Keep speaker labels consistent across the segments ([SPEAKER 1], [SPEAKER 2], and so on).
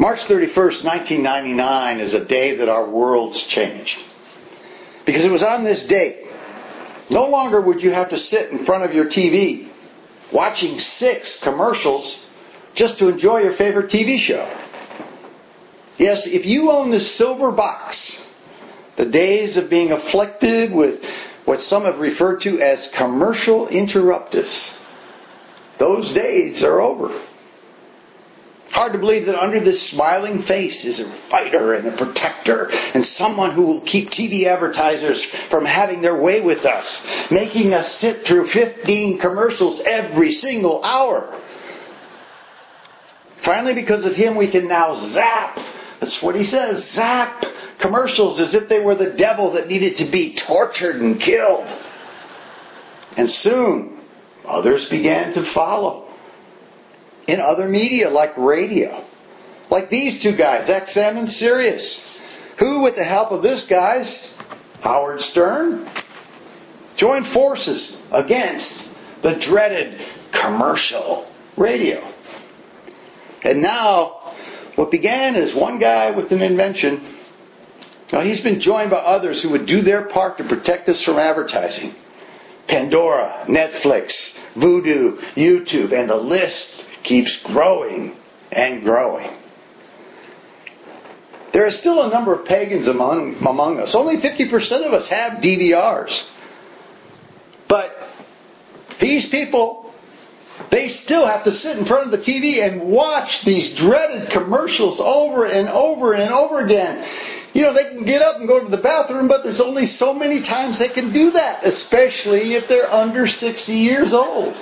[SPEAKER 1] March 31st, 1999 is a day that our world's changed. Because it was on this date, no longer would you have to sit in front of your TV watching 6 commercials just to enjoy your favorite TV show. Yes, if you own the silver box, the days of being afflicted with what some have referred to as commercial interruptus, those days are over. Hard to believe that under this smiling face is a fighter and a protector and someone who will keep TV advertisers from having their way with us, making us sit through 15 commercials every single hour. Finally, because of him, we can now zap. That's what he says, zap commercials as if they were the devil that needed to be tortured and killed. And soon, others began to follow. In other media like radio. Like these 2 guys, XM and Sirius. Who, with the help of this guy's, Howard Stern, joined forces against the dreaded commercial radio. And now, what began as one guy with an invention, now he's been joined by others who would do their part to protect us from advertising. Pandora, Netflix, Vudu, YouTube, and the list keeps growing and growing. There are still a number of pagans among us. Only 50% of us have DVRs. But these people, they still have to sit in front of the TV and watch these dreaded commercials over and over and over again. You know, they can get up and go to the bathroom, but there's only so many times they can do that, especially if they're under 60 years old.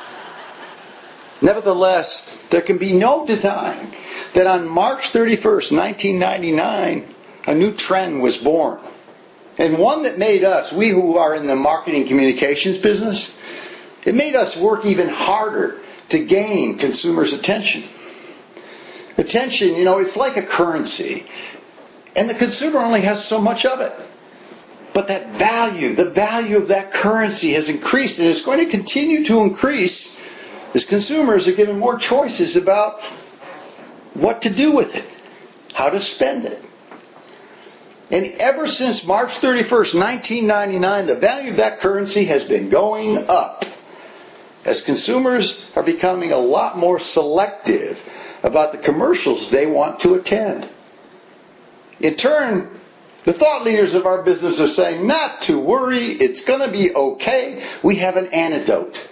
[SPEAKER 1] Nevertheless, there can be no denying that on March 31st, 1999, a new trend was born. And one that made us, we who are in the marketing communications business, it made us work even harder to gain consumers' attention. Attention, it's like a currency. And the consumer only has so much of it. But that value, the value of that currency has increased, and it's going to continue to increase as consumers are given more choices about what to do with it, how to spend it. And ever since March 31st, 1999, the value of that currency has been going up as consumers are becoming a lot more selective about the commercials they want to attend. In turn, the thought leaders of our business are saying, not to worry, it's going to be okay. We have an antidote.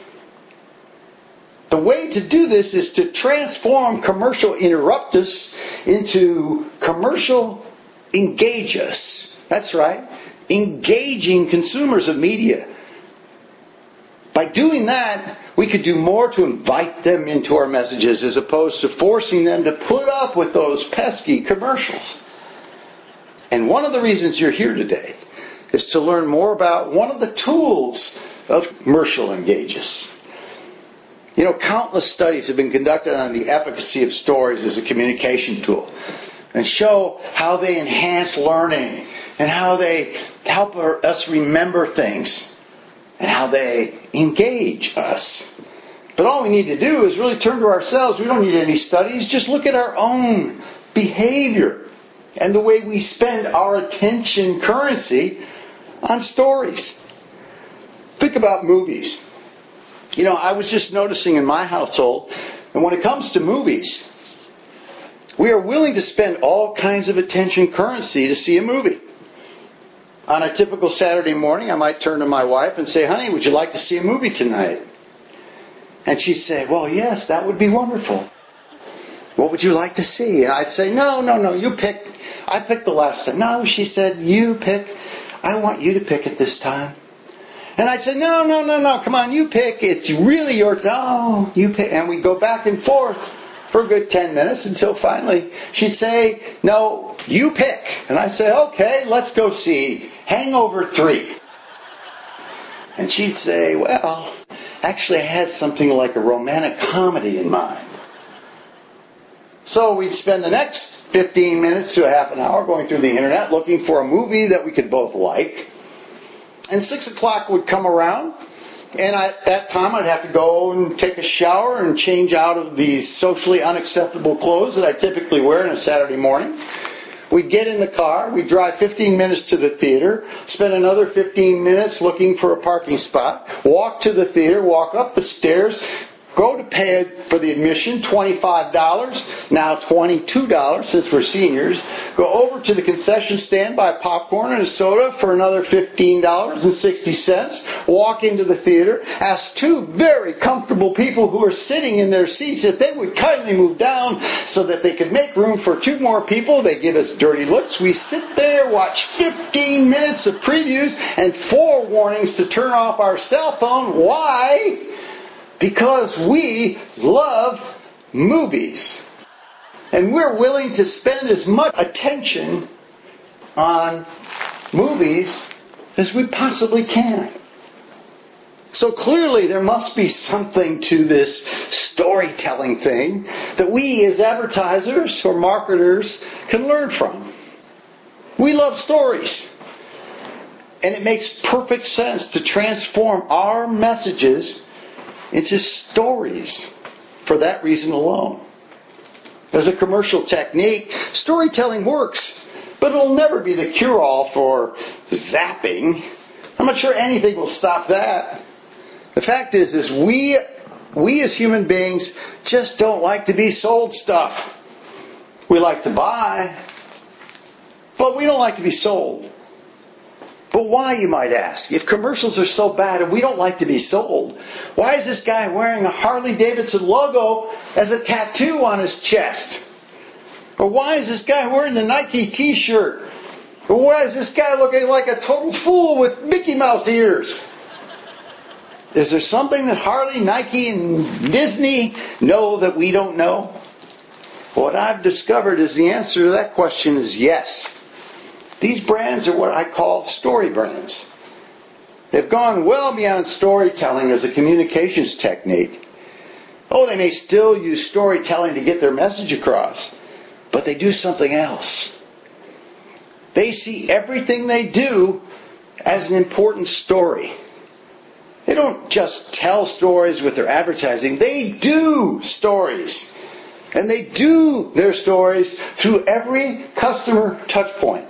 [SPEAKER 1] The way to do this is to transform commercial interruptus into commercial engageus. That's right. Engaging consumers of media. By doing that, we could do more to invite them into our messages as opposed to forcing them to put up with those pesky commercials. And one of the reasons you're here today is to learn more about one of the tools of commercial engageus. Countless studies have been conducted on the efficacy of stories as a communication tool and show how they enhance learning and how they help us remember things and how they engage us. But all we need to do is really turn to ourselves. We don't need any studies. Just look at our own behavior and the way we spend our attention currency on stories. Think about movies. I was just noticing in my household, and when it comes to movies, we are willing to spend all kinds of attention currency to see a movie. On a typical Saturday morning, I might turn to my wife and say, honey, would you like to see a movie tonight? And she'd say, well, yes, that would be wonderful. What would you like to see? And I'd say, no, you pick. I picked the last time. No, she said, you pick. I want you to pick it this time. And I'd say, no, come on, you pick. It's really your turn. No, you pick. And we'd go back and forth for a good 10 minutes until finally she'd say, no, you pick. And I'd say, okay, let's go see Hangover 3. And she'd say, well, actually I had something like a romantic comedy in mind. So we'd spend the next 15 minutes to a half an hour going through the internet looking for a movie that we could both like. And 6 o'clock would come around, And at that time, I'd have to go and take a shower and change out of these socially unacceptable clothes that I typically wear on a Saturday morning. We'd get in the car, we'd drive 15 minutes to the theater, spend another 15 minutes looking for a parking spot, walk to the theater, walk up the stairs, go to pay for the admission, $25, now $22 since we're seniors. Go over to the concession stand, buy popcorn and a soda for another $15.60. Walk into the theater, ask two very comfortable people who are sitting in their seats if they would kindly move down so that they could make room for two more people. They give us dirty looks. We sit there, watch 15 minutes of previews and 4 warnings to turn off our cell phone. Why? Because we love movies. And we're willing to spend as much attention on movies as we possibly can. So clearly there must be something to this storytelling thing that we as advertisers or marketers can learn from. We love stories. And it makes perfect sense to transform our messages into stories for that reason alone. As a commercial technique, storytelling works, but it'll never be the cure-all for zapping. I'm not sure anything will stop that. The fact is we as human beings just don't like to be sold stuff. We like to buy, but we don't like to be sold. But why, you might ask? If commercials are so bad and we don't like to be sold, why is this guy wearing a Harley-Davidson logo as a tattoo on his chest? Or why is this guy wearing the Nike t-shirt? Or why is this guy looking like a total fool with Mickey Mouse ears? Is there something that Harley, Nike, and Disney know that we don't know? What I've discovered is the answer to that question is yes. These brands are what I call story brands. They've gone well beyond storytelling as a communications technique. Oh, they may still use storytelling to get their message across, but they do something else. They see everything they do as an important story. They don't just tell stories with their advertising. They do stories. And they do their stories through every customer touch point.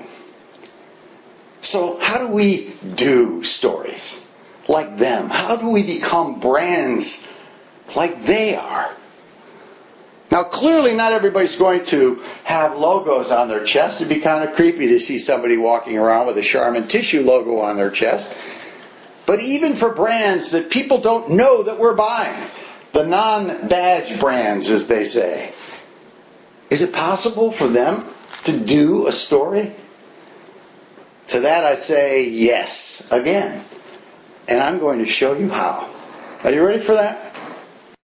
[SPEAKER 1] So how do we do stories like them? How do we become brands like they are? Now, clearly not everybody's going to have logos on their chest. It'd be kind of creepy to see somebody walking around with a Charmin tissue logo on their chest. But even for brands that people don't know that we're buying, the non-badge brands, as they say, is it possible for them to do a story? To that I say yes, again. And I'm going to show you how. Are you ready for that?